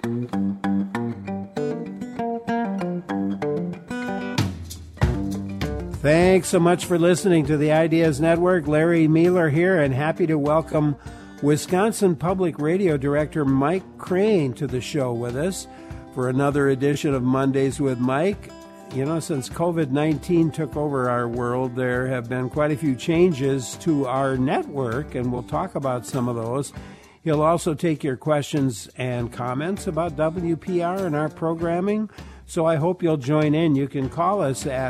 Thanks so much for listening to the Ideas Network. Larry Mueller here, and happy to welcome Wisconsin Public Radio Director Mike Crane to the show with us for another edition of Mondays with Mike. You know, since COVID-19 took over our world, there have been quite a few changes to our network, and we'll talk about some of those. He'll also take your questions and comments about WPR and our programming. So I hope you'll join in. You can call us at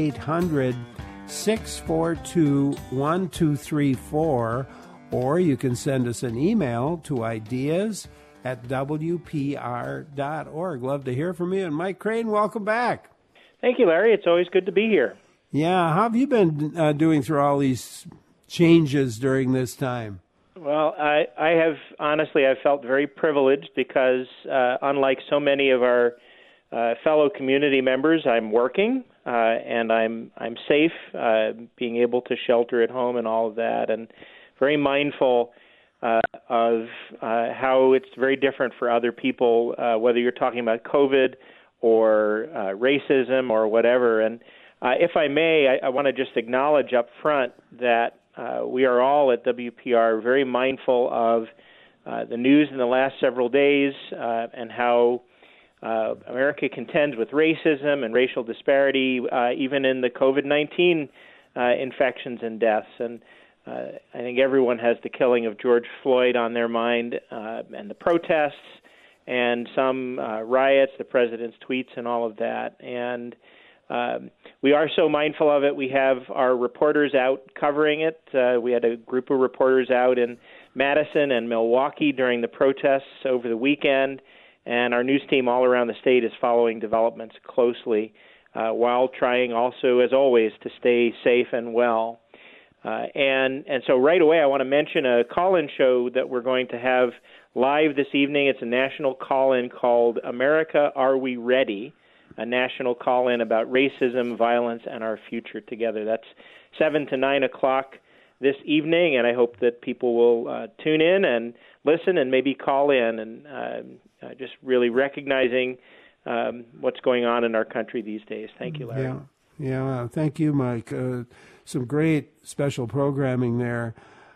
1-800-642-1234, or you can send us an email to ideas@wpr.org. Love to hear from you. And Mike Crane, welcome back. Thank you, Larry. It's always good to be here. Yeah. How have you been doing through all these changes during this time? Well, I have, honestly, I've felt very privileged because unlike so many of our fellow community members, I'm working and I'm safe, being able to shelter at home and all of that, and very mindful of how it's very different for other people, whether you're talking about COVID or racism or whatever. And if I may, I want to just acknowledge up front that we are all at WPR very mindful of the news in the last several days and how America contends with racism and racial disparity, even in the COVID-19 infections and deaths. And I think everyone has the killing of George Floyd on their mind, and the protests, and some riots, the president's tweets, and all of that. And we are so mindful of it. We have our reporters out covering it. We had a group of reporters out in Madison and Milwaukee during the protests over the weekend. And our news team all around the state is following developments closely while trying also, as always, to stay safe and well. And so right away I want to mention a call-in show that we're going to have live this evening. It's a national call-in called America, Are We Ready? A national call-in about racism, violence, and our future together. That's 7 to 9 o'clock this evening, and I hope that people will tune in and listen and maybe call in, and just really recognizing what's going on in our country these days. Thank you, Larry. Yeah. Thank you, Mike. Some great special programming there.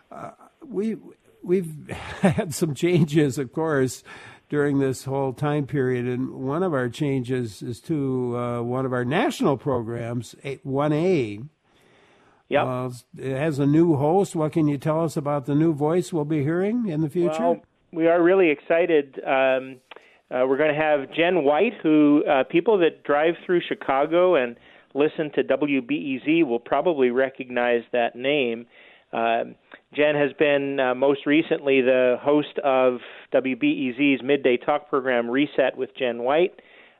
We've had some changes, of course, during this whole time period, and one of our changes is to one of our national programs, 1A. Yep. It has a new host. What can you tell us about the new voice we'll be hearing in the future? Well, we are really excited. We're going to have Jen White, who people that drive through Chicago and listen to WBEZ will probably recognize that name. Jen has been most recently the host of WBEZ's midday talk program, Reset with Jen White,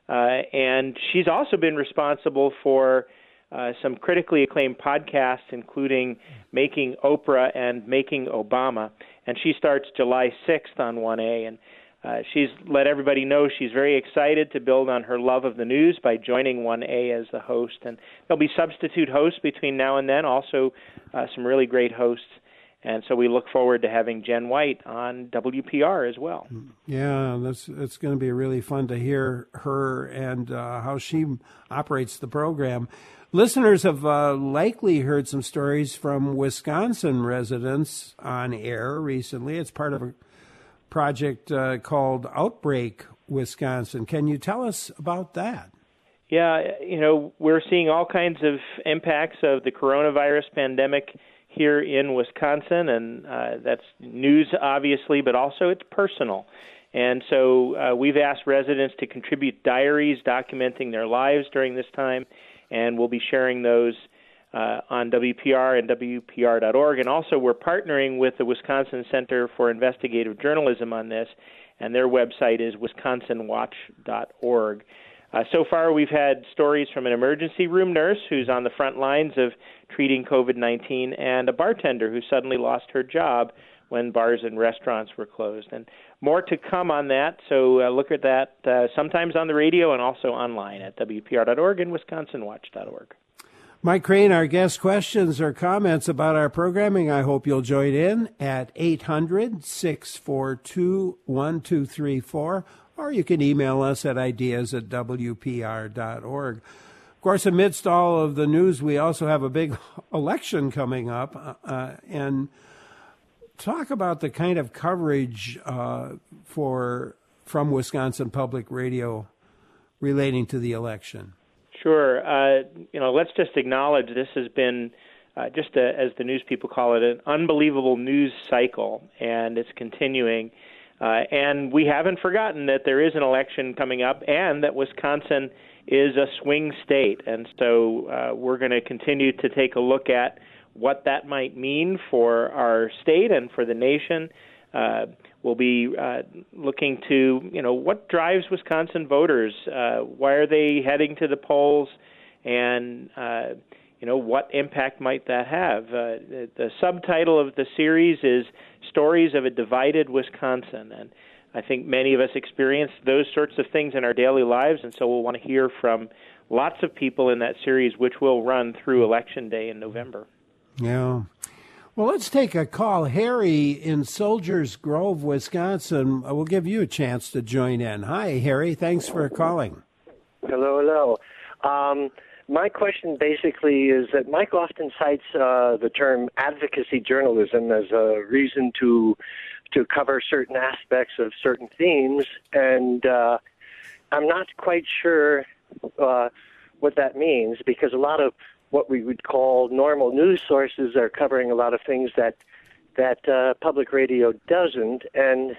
and she's also been responsible for some critically acclaimed podcasts, including Making Oprah and Making Obama, and she starts July 6th on 1A, and she's let everybody know she's very excited to build on her love of the news by joining 1A as the host. And there'll be substitute hosts between now and then, also some really great hosts. And so we look forward to having Jen White on WPR as well. Yeah, it's going to be really fun to hear her and how she operates the program. Listeners have likely heard some stories from Wisconsin residents on air recently. It's part of a project called Outbreak Wisconsin. Can you tell us about that? Yeah, we're seeing all kinds of impacts of the coronavirus pandemic here in Wisconsin, and that's news, obviously, but also it's personal. And so we've asked residents to contribute diaries documenting their lives during this time, and we'll be sharing those on WPR and WPR.org. And also we're partnering with the Wisconsin Center for Investigative Journalism on this, and their website is wisconsinwatch.org. So far we've had stories from an emergency room nurse who's on the front lines of treating COVID-19 and a bartender who suddenly lost her job when bars and restaurants were closed. And more to come on that, so look at that sometimes on the radio and also online at WPR.org and WisconsinWatch.org. Mike Crane, our guest, questions or comments about our programming, I hope you'll join in at 800-642-1234, or you can email us at ideas@wpr.org. Of course, amidst all of the news, we also have a big election coming up, and talk about the kind of coverage from Wisconsin Public Radio relating to the election. Sure. Let's just acknowledge this has been, as the news people call it, an unbelievable news cycle, and it's continuing. And we haven't forgotten that there is an election coming up and that Wisconsin is a swing state. And so we're going to continue to take a look at what that might mean for our state and for the nation. We'll be looking to, what drives Wisconsin voters? Why are they heading to the polls? And, what impact might that have? The subtitle of the series is Stories of a Divided Wisconsin. And I think many of us experience those sorts of things in our daily lives, and so we'll want to hear from lots of people in that series, which will run through Election Day in November. Yeah. Well, let's take a call. Harry in Soldiers Grove, Wisconsin. We'll give you a chance to join in. Hi, Harry. Thanks for calling. Hello. My question basically is that Mike often cites the term advocacy journalism as a reason to cover certain aspects of certain themes, and I'm not quite sure what that means, because a lot of what we would call normal news sources are covering a lot of things that public radio doesn't, and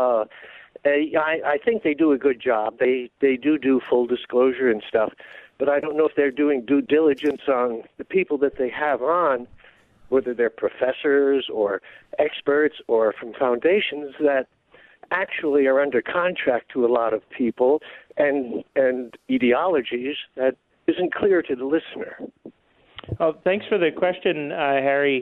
I think they do a good job. They do full disclosure and stuff, but I don't know if they're doing due diligence on the people that they have on, whether they're professors or experts or from foundations that actually are under contract to a lot of people and ideologies that isn't clear to the listener. Well, thanks for the question, Harry.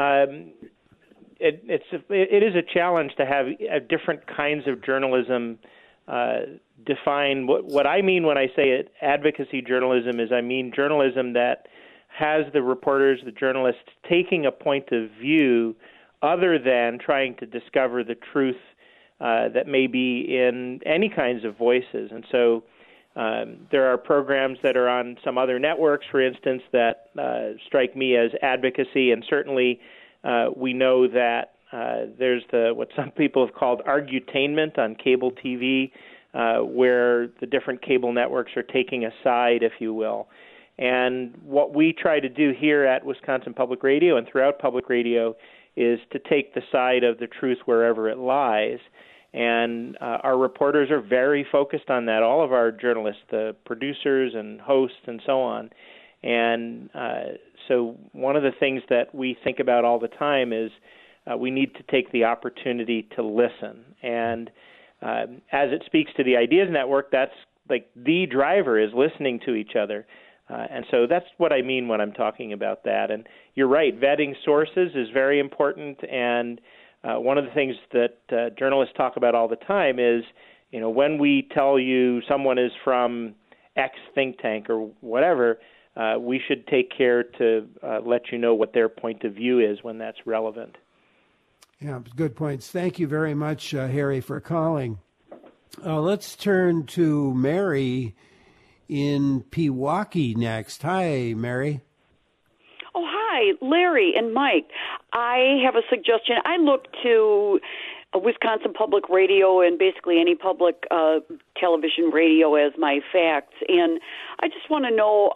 It is a challenge to have different kinds of journalism define. What I mean when I say advocacy journalism is I mean journalism that has the reporters, the journalists, taking a point of view other than trying to discover the truth that may be in any kinds of voices. And so there are programs that are on some other networks, for instance, that strike me as advocacy, and certainly we know that there's what some people have called argutainment on cable TV, where the different cable networks are taking a side, if you will. And what we try to do here at Wisconsin Public Radio and throughout public radio is to take the side of the truth wherever it lies. And our reporters are very focused on that, all of our journalists, the producers and hosts and so on. And so one of the things that we think about all the time is we need to take the opportunity to listen. And as it speaks to the Ideas Network, that's like the driver is listening to each other. And so that's what I mean when I'm talking about that. And you're right, vetting sources is very important. And one of the things that journalists talk about all the time is, when we tell you someone is from X think tank or whatever, we should take care to let you know what their point of view is when that's relevant. Yeah, good points. Thank you very much, Harry, for calling. Let's turn to Mary in Pewaukee next. Hi, Mary. Oh, hi, Larry and Mike. I have a suggestion. I look to Wisconsin Public Radio and basically any public television radio as my facts, and I just want to know,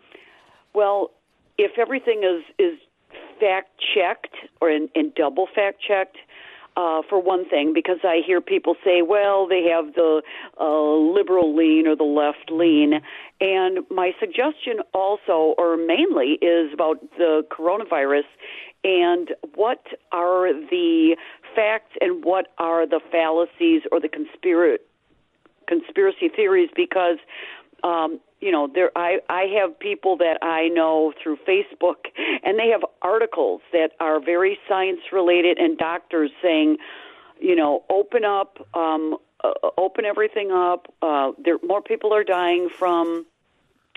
if everything is fact-checked or and double fact-checked, for one thing, because I hear people say, well, they have the liberal lean or the left lean. And my suggestion also, or mainly, is about the coronavirus and what are the facts and what are the fallacies or the conspiracy theories, because I have people that I know through Facebook, and they have articles that are very science-related, and doctors saying, open up, open everything up. More people are dying from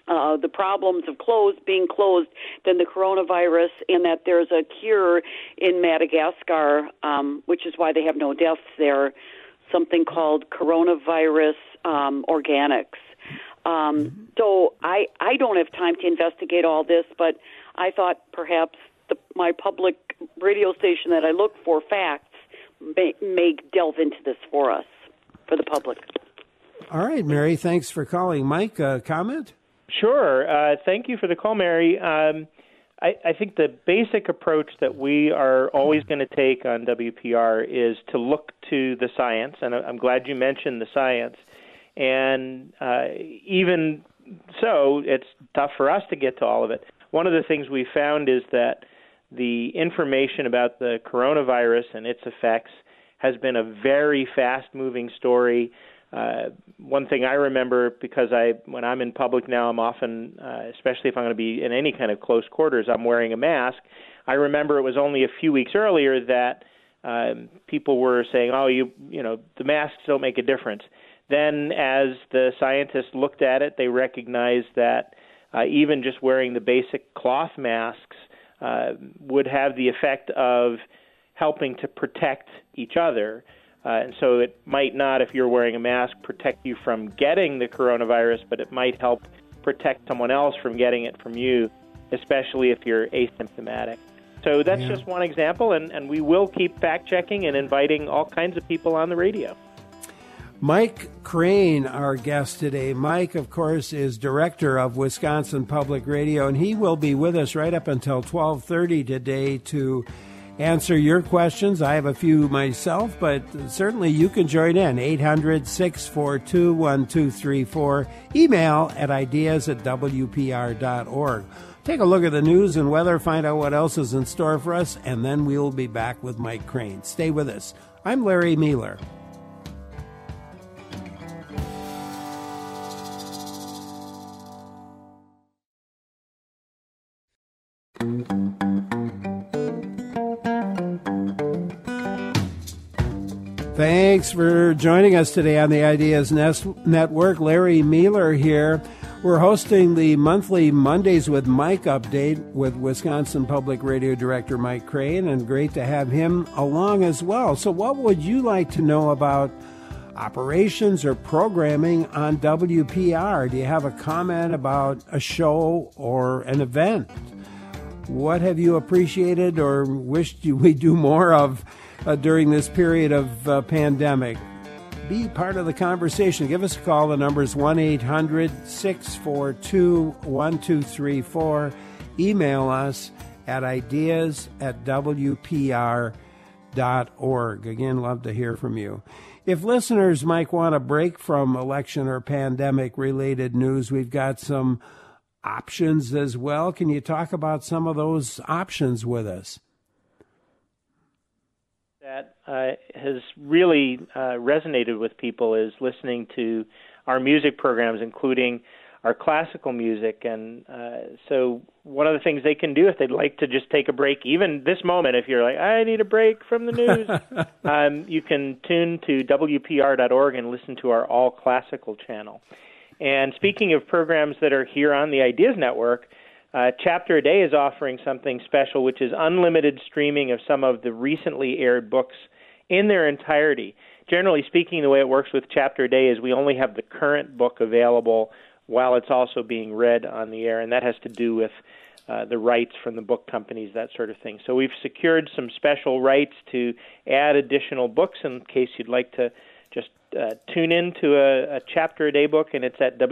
the problems of being closed than the coronavirus, and that there's a cure in Madagascar, which is why they have no deaths there, something called coronavirus organics. So I don't have time to investigate all this, but I thought perhaps my public radio station that I look for facts may delve into this for us, for the public. All right, Mary, thanks for calling. Mike, comment? Sure. Thank you for the call, Mary. I think the basic approach that we are always going to take on WPR is to look to the science, and I'm glad you mentioned the science. And even so, it's tough for us to get to all of it. One of the things we found is that the information about the coronavirus and its effects has been a very fast-moving story. One thing I remember, because when I'm in public now, I'm often, especially if I'm going to be in any kind of close quarters, I'm wearing a mask. I remember it was only a few weeks earlier that people were saying, oh, the masks don't make a difference. Then as the scientists looked at it, they recognized that even just wearing the basic cloth masks would have the effect of helping to protect each other. And so it might not, if you're wearing a mask, protect you from getting the coronavirus, but it might help protect someone else from getting it from you, especially if you're asymptomatic. So that's just one example, and we will keep fact-checking and inviting all kinds of people on the radio. Mike Crane, our guest today. Mike, of course, is director of Wisconsin Public Radio, and he will be with us right up until 12:30 today to answer your questions. I have a few myself, but certainly you can join in. 800-642-1234. Email at ideas@wpr.org. Take a look at the news and weather, find out what else is in store for us, and then we'll be back with Mike Crane. Stay with us. I'm Larry Mueller. Thanks for joining us today on the Ideas Network. Larry Mueller here. We're hosting the monthly Mondays with Mike update with Wisconsin Public Radio Director Mike Crane, and great to have him along as well. So what would you like to know about operations or programming on WPR? Do you have a comment about a show or an event? What have you appreciated or wished we do more of during this period of pandemic? Be part of the conversation. Give us a call. The number is 1-800-642-1234. Email us at ideas@wpr.org. Again, love to hear from you. If listeners might want a break from election or pandemic-related news, we've got some options as well. Can you talk about some of those options with us? That has really resonated with people is listening to our music programs, including our classical music. And so one of the things they can do if they'd like to just take a break, even this moment, if you're like, I need a break from the news, you can tune to WPR.org and listen to our All Classical channel. And speaking of programs that are here on the Ideas Network, Chapter a Day is offering something special, which is unlimited streaming of some of the recently aired books in their entirety. Generally speaking, the way it works with Chapter a Day is we only have the current book available while it's also being read on the air, and that has to do with the rights from the book companies, that sort of thing. So we've secured some special rights to add additional books in case you'd like to just tune in to a Chapter a Day book, and it's at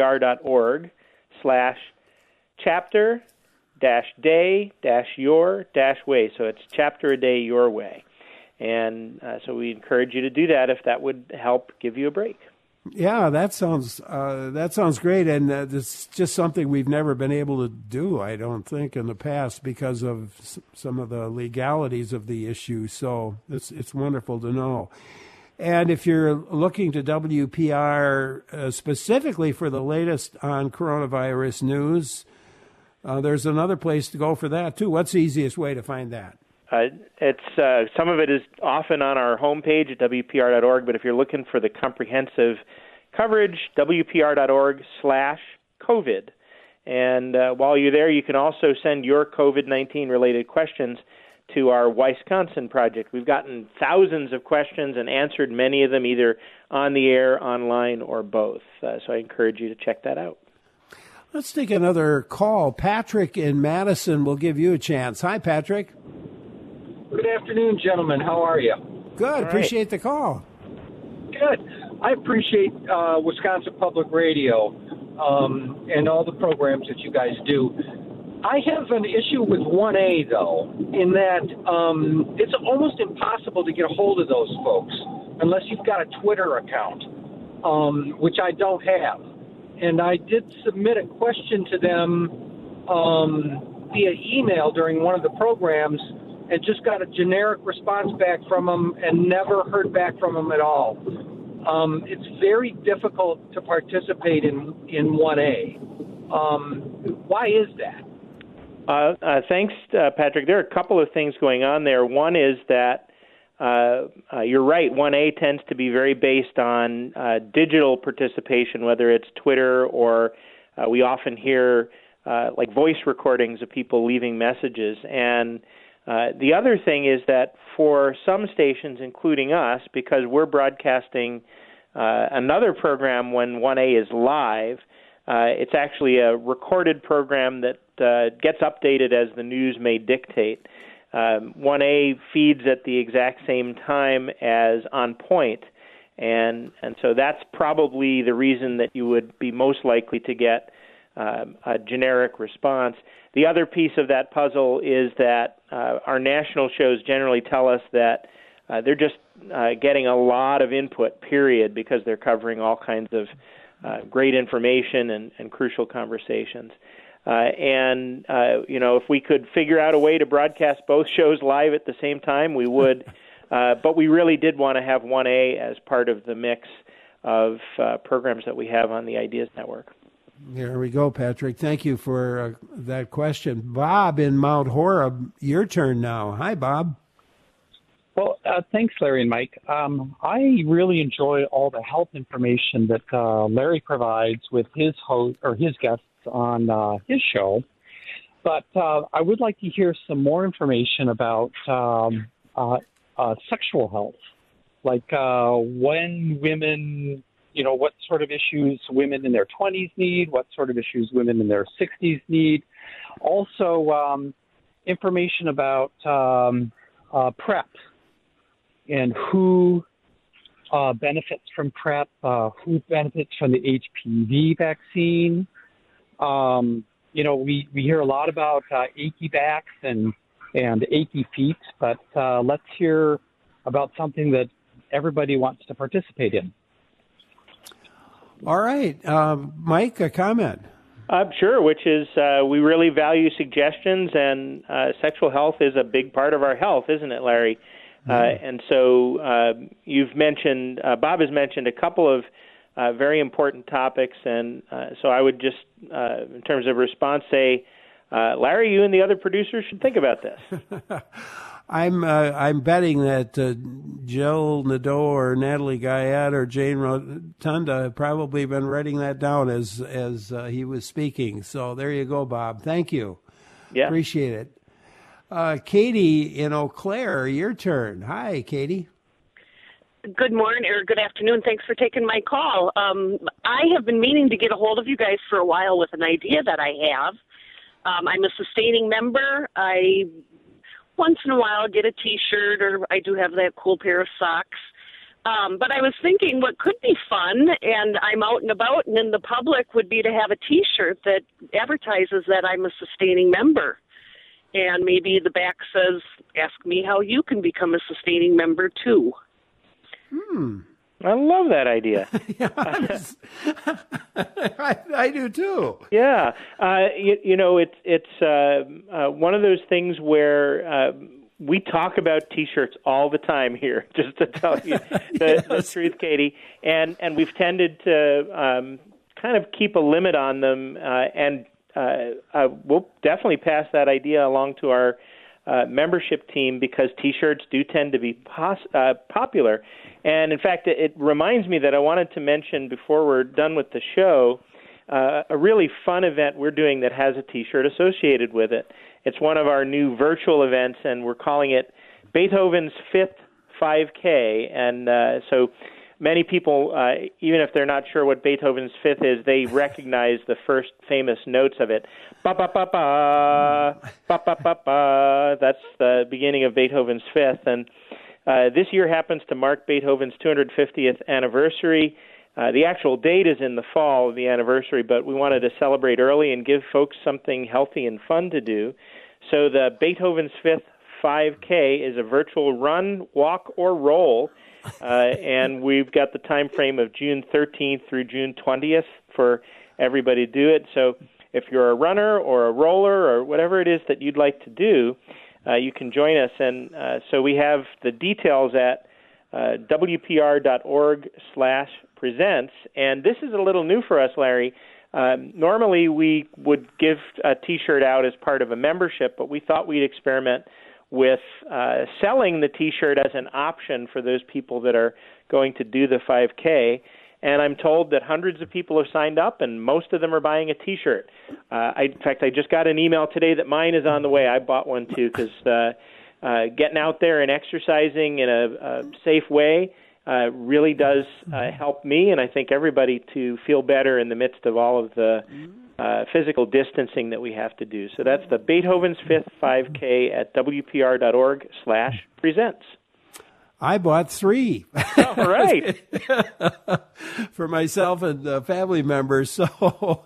wpr.org/chapter-day-your-way. So it's Chapter a Day Your Way. And so we encourage you to do that if that would help give you a break. Yeah, that sounds great, and it's just something we've never been able to do, I don't think, in the past because of some of the legalities of the issue. So it's wonderful to know. And if you're looking to WPR specifically for the latest on coronavirus news, there's another place to go for that too. What's the easiest way to find that? It's some of it is often on our homepage at WPR.org, but if you're looking for the comprehensive coverage, WPR.org/COVID. And while you're there, you can also send your COVID-19 related questions to our Wisconsin project. We've gotten thousands of questions and answered many of them either on the air, online, or both. So I encourage you to check that out. Let's take another call. Patrick in Madison will give you a chance. Hi, Patrick. Good afternoon, gentlemen. How are you? Good. Appreciate the call. Good. I appreciate Wisconsin Public Radio and all the programs that you guys do. I have an issue with 1A, though, in that it's almost impossible to get a hold of those folks unless you've got a Twitter account, which I don't have. And I did submit a question to them via email during one of the programs and just got a generic response back from them and never heard back from them at all. It's very difficult to participate in 1A. Why is that? Thanks, Patrick. There are a couple of things going on there. One is that you're right. 1A tends to be very based on digital participation, whether it's Twitter or we often hear like voice recordings of people leaving messages. And the other thing is that for some stations, including us, because we're broadcasting another program when 1A is live, it's actually a recorded program that gets updated as the news may dictate. 1A feeds at the exact same time as On Point, and so that's probably the reason that you would be most likely to get a generic response. The other piece of that puzzle is that our national shows generally tell us that they're just getting a lot of input, period, because they're covering all kinds of great information and crucial conversations. If we could figure out a way to broadcast both shows live at the same time, we would. But we really did want to have 1A as part of the mix of programs that we have on the Ideas Network. There we go, Patrick. Thank you for that question. Bob in Mount Horeb, your turn now. Hi, Bob. Well, thanks, Larry and Mike. I really enjoy all the health information that Larry provides with his host or his guests on his show. But I would like to hear some more information about sexual health, like when women, what sort of issues women in their 20s need, what sort of issues women in their 60s need. Also, information about PrEP and who benefits from PrEP, who benefits from the HPV vaccine. We hear a lot about achy backs and achy feet, but let's hear about something that everybody wants to participate in. All right. Mike, a comment? Sure, which is we really value suggestions, and sexual health is a big part of our health, isn't it, Larry? Mm-hmm. And so you've mentioned, Bob has mentioned a couple of very important topics, and so I would just, in terms of response, say, Larry, you and the other producers should think about this. I'm betting that Jill Nadeau or Natalie Guyette or Jane Rotunda have probably been writing that down as he was speaking. So there you go, Bob. Thank you. Yeah. Appreciate it. Katie in Eau Claire, your turn. Hi, Katie. Good morning or good afternoon. Thanks for taking my call. I have been meaning to get a hold of you guys for a while with an idea that I have. I'm a sustaining member. I once in a while get a T-shirt, or I do have that cool pair of socks. But I was thinking what could be fun, and I'm out and about and in the public, would be to have a T-shirt that advertises that I'm a sustaining member. And maybe the back says, ask me how you can become a sustaining member too. I love that idea. I do too. Yeah, it's one of those things where we talk about T-shirts all the time here. Just to tell you the truth, Katie, and we've tended to kind of keep a limit on them, and we'll definitely pass that idea along to our membership team, because T-shirts do tend to be popular. And in fact, it reminds me that I wanted to mention before we're done with the show, a really fun event we're doing that has a T-shirt associated with it. It's one of our new virtual events, and we're calling it Beethoven's Fifth 5K. And so many people, even if they're not sure what Beethoven's Fifth is, they recognize the first famous notes of it. Ba ba ba ba, ba ba ba ba. That's the beginning of Beethoven's Fifth, and this year happens to mark Beethoven's 250th anniversary. The actual date is in the fall of the anniversary, but we wanted to celebrate early and give folks something healthy and fun to do. So the Beethoven's Fifth 5K is a virtual run, walk, or roll, and we've got the time frame of June 13th through June 20th for everybody to do it. So if you're a runner or a roller or whatever it is that you'd like to do, you can join us. And so we have the details at WPR.org/presents. And this is a little new for us, Larry. Normally we would give a T-shirt out as part of a membership, but we thought we'd experiment with selling the T-shirt as an option for those people that are going to do the 5K. And I'm told that hundreds of people have signed up, and most of them are buying a T-shirt. In fact, I just got an email today that mine is on the way. I bought one, too, because getting out there and exercising in a safe way really does help me, and I think everybody, to feel better in the midst of all of the physical distancing that we have to do. So that's the Beethoven's Fifth 5K at WPR.org/presents. I bought 3. All right. For myself and family members. So,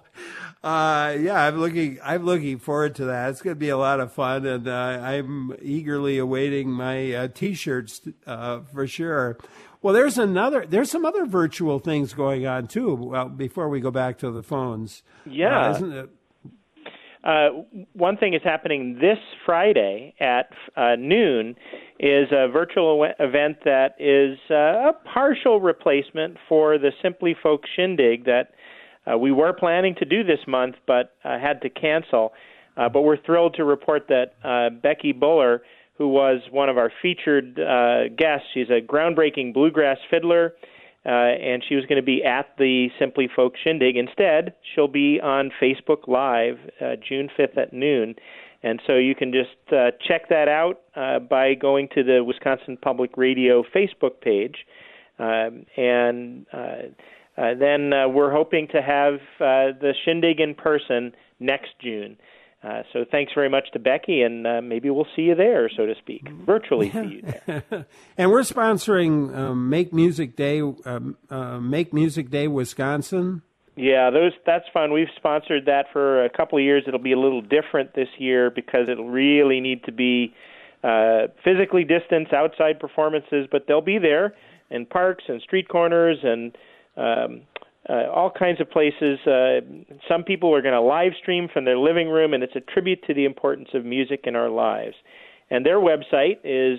I'm looking forward to that. It's going to be a lot of fun, and I'm eagerly awaiting my T-shirts for sure. Well, there's some other virtual things going on too. Well, before we go back to the phones, isn't it? One thing is happening this Friday at noon is a virtual event that is a partial replacement for the Simply Folk Shindig that we were planning to do this month but had to cancel. But we're thrilled to report that Becky Buller, who was one of our featured guests, she's a groundbreaking bluegrass fiddler, and she was going to be at the Simply Folk Shindig. Instead, she'll be on Facebook Live June 5th at noon. And so you can just check that out by going to the Wisconsin Public Radio Facebook page. Then we're hoping to have the Shindig in person next June. So thanks very much to Becky, and maybe we'll see you there, so to speak, virtually see you there. And we're sponsoring Make Music Day Wisconsin. Yeah, that's fun. We've sponsored that for a couple of years. It'll be a little different this year because it'll really need to be physically distanced outside performances, but they'll be there in parks and street corners and all kinds of places. Some people are going to live stream from their living room, and it's a tribute to the importance of music in our lives. And their website is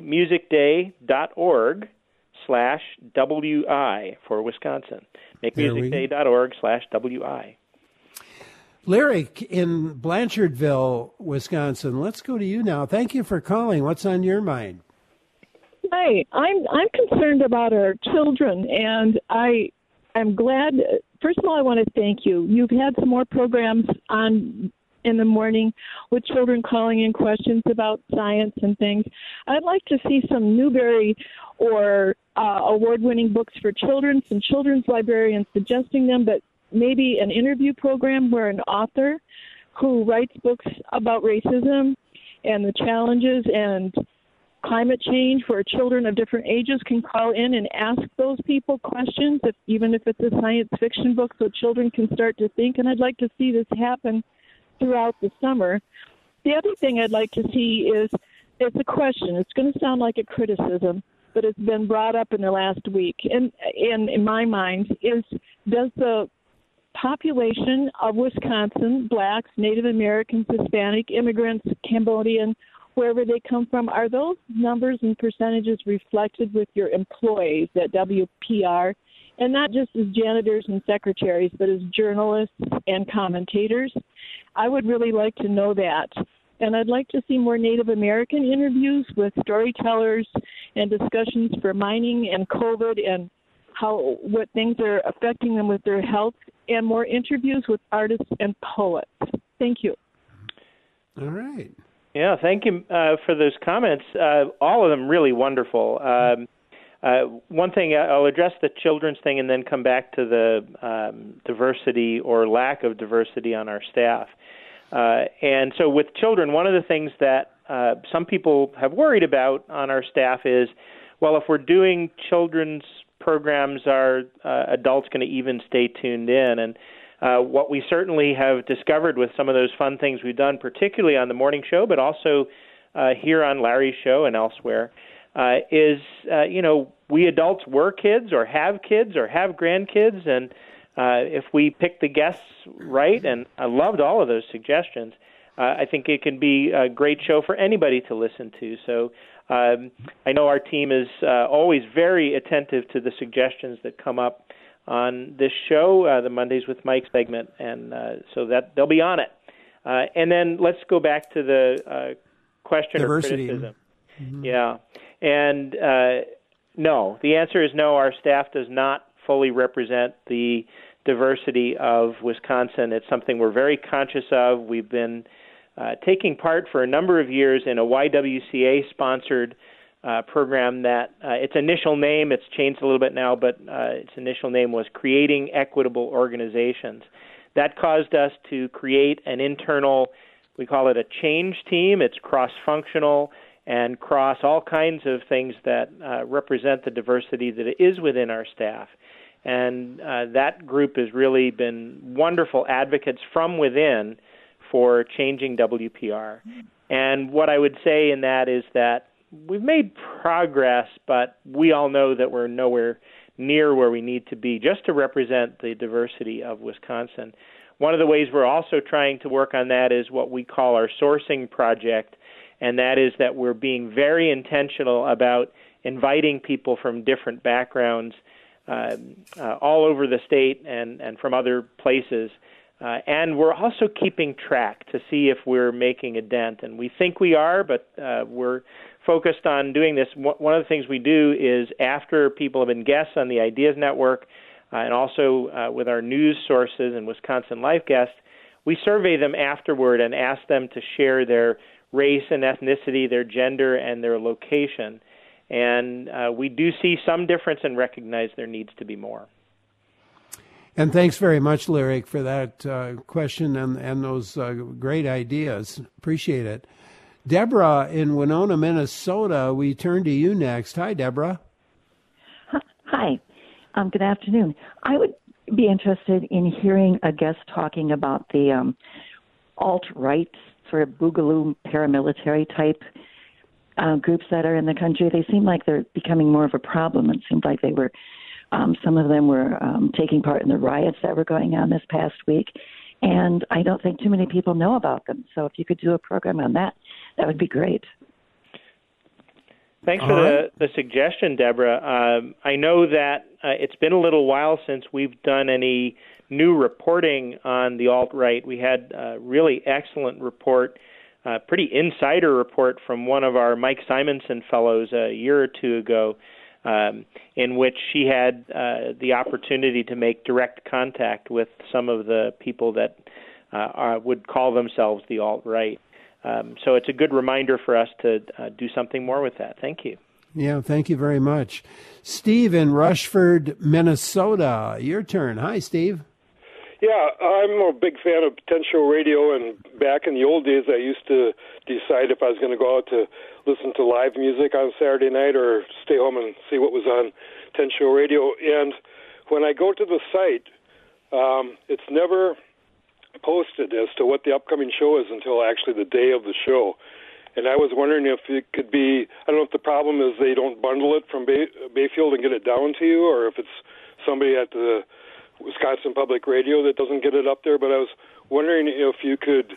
makemusicday.org/WI for Wisconsin. makemusicday.org/WI. Larry, in Blanchardville, Wisconsin, let's go to you now. Thank you for calling. What's on your mind? Hi, I'm concerned about our children, and I'm glad. First of all, I want to thank you. You've had some more programs on in the morning with children calling in questions about science and things. I'd like to see some Newbery or award-winning books for children, some children's librarians suggesting them, but maybe an interview program where an author who writes books about racism and the challenges and climate change for children of different ages can call in and ask those people questions, even if it's a science fiction book, so children can start to think. And I'd like to see this happen throughout the summer. The other thing I'd like to see is, it's a question. It's going to sound like a criticism, but it's been brought up in the last week. And in my mind is, does the population of Wisconsin, blacks, Native Americans, Hispanic, immigrants, Cambodian, wherever they come from, are those numbers and percentages reflected with your employees at WPR? And not just as janitors and secretaries, but as journalists and commentators? I would really like to know that. And I'd like to see more Native American interviews with storytellers and discussions for mining and COVID and what things are affecting them with their health and more interviews with artists and poets. Thank you. All right. Yeah, thank you for those comments. All of them really wonderful. One thing, I'll address the children's thing and then come back to the diversity or lack of diversity on our staff. And so with children, one of the things that some people have worried about on our staff is, well, if we're doing children's programs, are adults going to even stay tuned in? And what we certainly have discovered with some of those fun things we've done, particularly on the morning show, but also here on Larry's show and elsewhere, is, we adults were kids or have grandkids, and if we pick the guests right, and I loved all of those suggestions, I think it can be a great show for anybody to listen to. So I know our team is always very attentive to the suggestions that come up on this show, the Mondays with Mike segment, and so that they'll be on it. And then let's go back to the question diversity. Or criticism. Mm-hmm. Yeah. And no, the answer is no. Our staff does not fully represent the diversity of Wisconsin. It's something we're very conscious of. We've been taking part for a number of years in a YWCA-sponsored program that its initial name, it's changed a little bit now, but its initial name was Creating Equitable Organizations. That caused us to create an internal, we call it a change team. It's cross-functional and cross all kinds of things that represent the diversity that is within our staff. And that group has really been wonderful advocates from within for changing WPR. And what I would say in that is that we've made progress, but we all know that we're nowhere near where we need to be just to represent the diversity of Wisconsin. One of the ways we're also trying to work on that is what we call our sourcing project, and that is that we're being very intentional about inviting people from different backgrounds all over the state and from other places. And we're also keeping track to see if we're making a dent. And we think we are, but we're focused on doing this. One of the things we do is after people have been guests on the Ideas Network and also with our news sources and Wisconsin Life guests, we survey them afterward and ask them to share their race and ethnicity, their gender, and their location. And we do see some difference and recognize there needs to be more. And thanks very much, Lyric, for that question and those great ideas. Appreciate it. Deborah in Winona, Minnesota, we turn to you next. Hi, Deborah. Hi. Good afternoon. I would be interested in hearing a guest talking about the alt-right, sort of boogaloo paramilitary type groups that are in the country. They seem like they're becoming more of a problem. It seemed like they were, some of them were taking part in the riots that were going on this past week. And I don't think too many people know about them. So if you could do a program on that, that would be great. Thanks for the suggestion, Deborah. I know that it's been a little while since we've done any new reporting on the alt-right. We had a really excellent report, pretty insider report from one of our Mike Simonson fellows a year or two ago, in which she had the opportunity to make direct contact with some of the people that would call themselves the alt-right. So it's a good reminder for us to do something more with that. Thank you. Yeah, thank you very much. Steve in Rushford, Minnesota. Your turn. Hi, Steve. Yeah, I'm a big fan of Potential Radio, and back in the old days, I used to decide if I was going to go out to listen to live music on Saturday night or stay home and see what was on Potential Radio. And when I go to the site, it's never posted as to what the upcoming show is until actually the day of the show. And I was wondering if it could be, I don't know if the problem is they don't bundle it from Bayfield and get it down to you, or if it's somebody at the Wisconsin Public Radio that doesn't get it up there. But I was wondering if you could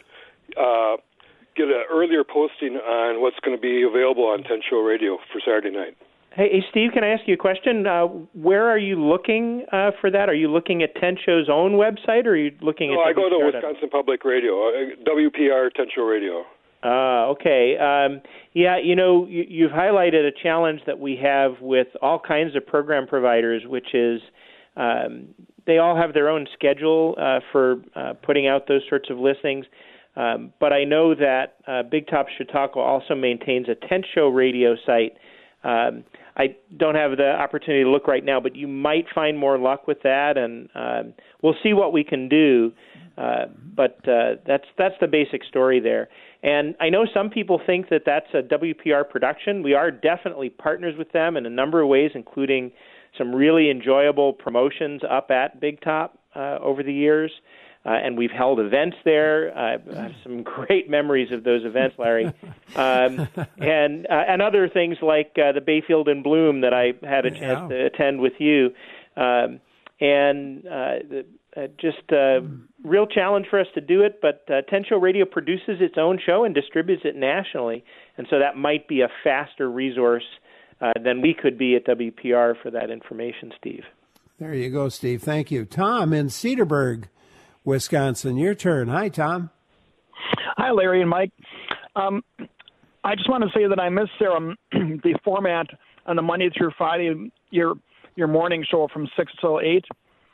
get an earlier posting on what's going to be available on 10 Show Radio for Saturday night. Hey, Steve, can I ask you a question? Where are you looking for that? Are you looking at 10 Show's own website, or are you looking at... I go to Wisconsin Public Radio, WPR 10 Show Radio. Okay. Yeah, you've highlighted a challenge that we have with all kinds of program providers, which is They all have their own schedule for putting out those sorts of listings. But I know that Big Top Chautauqua also maintains a Tent Show radio site. I don't have the opportunity to look right now, but you might find more luck with that, and we'll see what we can do. But that's the basic story there. And I know some people think that that's a WPR production. We are definitely partners with them in a number of ways, including some really enjoyable promotions up at Big Top over the years. And we've held events there. I have some great memories of those events, Larry. And other things like the Bayfield in Bloom that I had a chance to attend with you. Just a real challenge for us to do it, but Tent Show Radio produces its own show and distributes it nationally, and so that might be a faster resource than we could be at WPR for that information, Steve. There you go, Steve. Thank you. Tom in Cedarburg, Wisconsin, your turn. Hi, Tom. Hi, Larry and Mike. I just want to say that I miss the format on the Monday through Friday, your morning show from 6 till 8.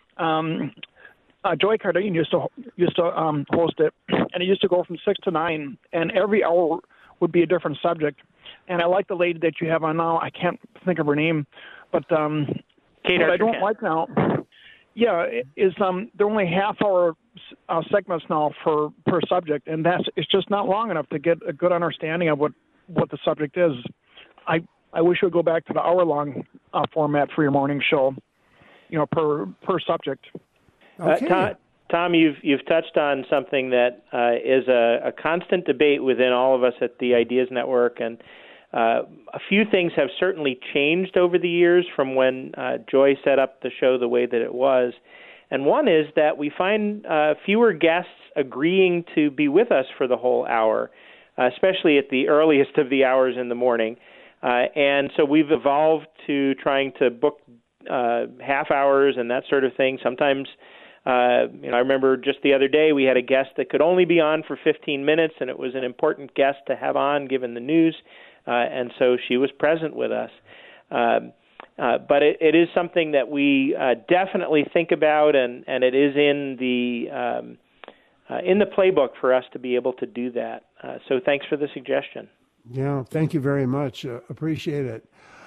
Joy Cardine used to host it, and it used to go from 6 to 9, and every hour would be a different subject. And I like the lady that you have on now. I can't think of her name, but what I don't like now, is they're only half-hour segments now per subject, and it's just not long enough to get a good understanding of what the subject is. I wish we would go back to the hour-long format for your morning show, per subject. Okay. Tom, you've touched on something that is a constant debate within all of us at the Ideas Network, and a few things have certainly changed over the years from when Joy set up the show the way that it was. And one is that we find fewer guests agreeing to be with us for the whole hour, especially at the earliest of the hours in the morning. And so we've evolved to trying to book half hours and that sort of thing. Sometimes I remember just the other day we had a guest that could only be on for 15 minutes, and it was an important guest to have on given the news, and so she was present with us. But it is something that we definitely think about, and it is in the playbook for us to be able to do that. So thanks for the suggestion. Yeah, thank you very much. Appreciate it.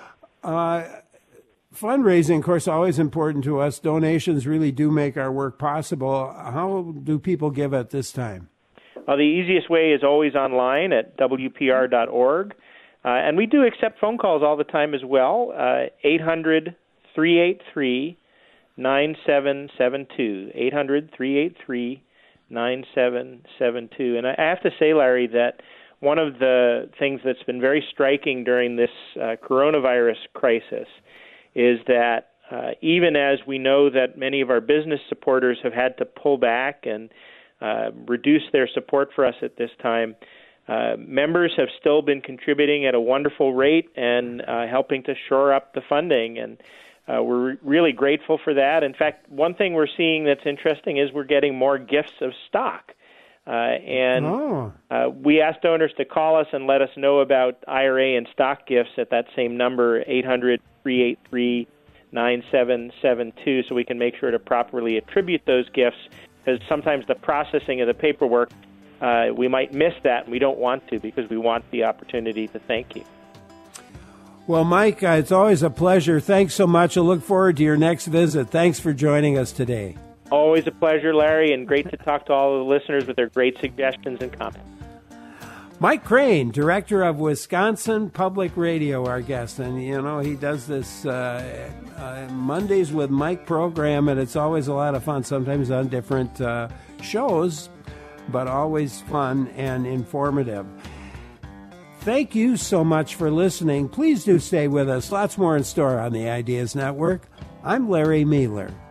Fundraising, of course, always important to us. Donations really do make our work possible. How do people give at this time? Well, the easiest way is always online at WPR.org. And we do accept phone calls all the time as well, 800-383-9772, 800-383-9772. And I have to say, Larry, that one of the things that's been very striking during this coronavirus crisis is that even as we know that many of our business supporters have had to pull back and reduce their support for us at this time, members have still been contributing at a wonderful rate and helping to shore up the funding, and we're really grateful for that. In fact, one thing we're seeing that's interesting is we're getting more gifts of stock. We asked donors to call us and let us know about IRA and stock gifts at that same number, 800-383-9772, so we can make sure to properly attribute those gifts, because sometimes the processing of the paperwork, we might miss that, and we don't want to, because we want the opportunity to thank you. Well, Mike, it's always a pleasure. Thanks so much. I look forward to your next visit. Thanks for joining us today. Always a pleasure, Larry, and great to talk to all of the listeners with their great suggestions and comments. Mike Crane, Director of Wisconsin Public Radio, our guest. And, he does this Mondays with Mike program, and it's always a lot of fun, sometimes on different shows, but always fun and informative. Thank you so much for listening. Please do stay with us. Lots more in store on the Ideas Network. I'm Larry Mealer.